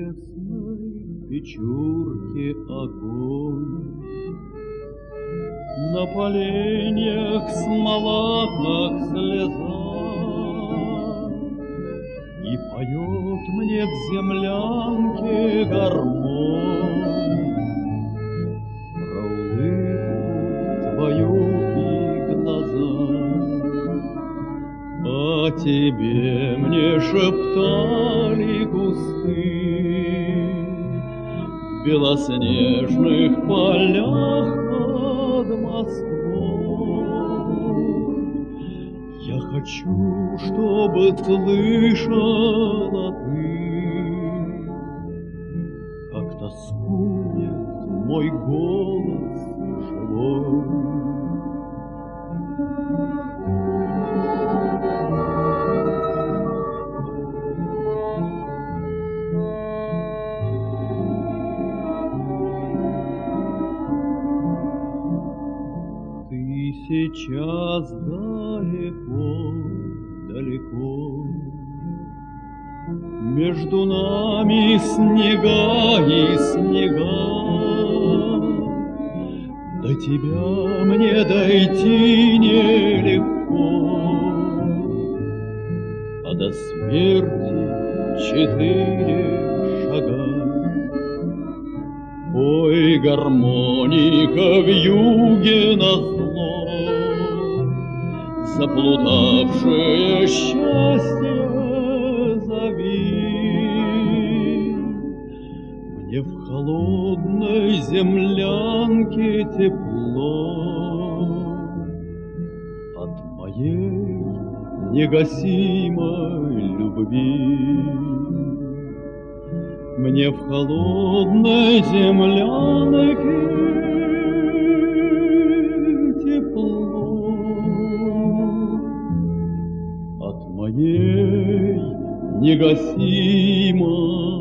небесной печурке огонь. На поленьях смола, как слеза, и поет мне в землянке гармонь про улыбку твою и глаза. А тебе мне шептали кусты в белоснежных полях над Москвой. Я хочу, чтобы слышала ты, как тоскует мой голос живой. Сейчас далеко, далеко, между нами снега и снега. До тебя мне дойти нелегко, а до смерти 4 шага. Ой, гармоника вьюге назло, заплутавшее счастье зови. Мне в холодной землянке тепло от моей негасимой любви. Мне в холодной землянке тепло от моей негасимой